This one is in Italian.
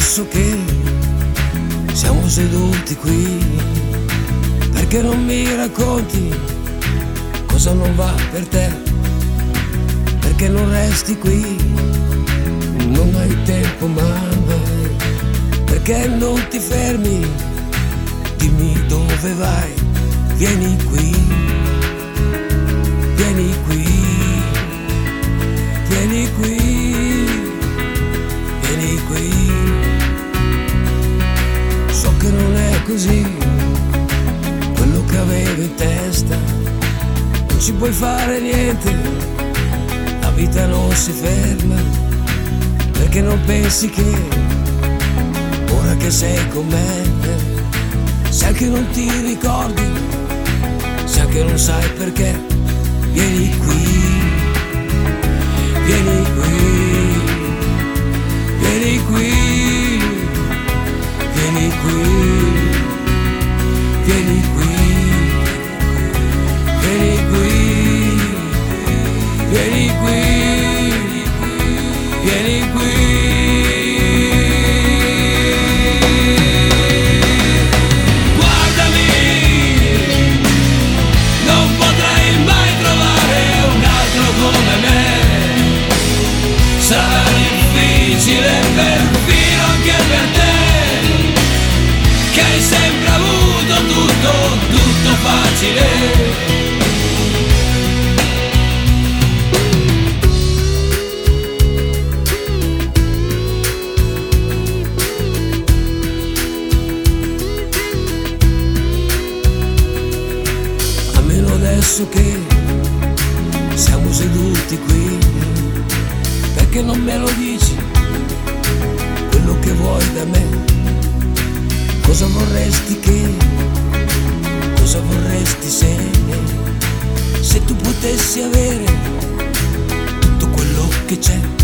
adesso che siamo seduti qui, perché non mi racconti cosa non va per te? Perché non resti qui? Non hai tempo mai. Perché non ti fermi? Dimmi dove vai. Vieni qui, vieni qui, vieni qui, vieni qui. So che non è così quello che avevo in testa. Non ci puoi fare niente, la vita non si ferma. Perché non pensi che ora che sei con me, sai che non ti ricordi, sai che non sai perché. Vieni qui, vieni qui, vieni qui, vieni qui, vieni qui, vieni qui, vieni qui, vieni qui. Sarà difficile perfino anche per te, che hai sempre avuto tutto facile. Almeno adesso che siamo seduti qui, perché non me lo dici quello che vuoi da me? Cosa vorresti cosa vorresti se tu potessi avere tutto quello che c'è?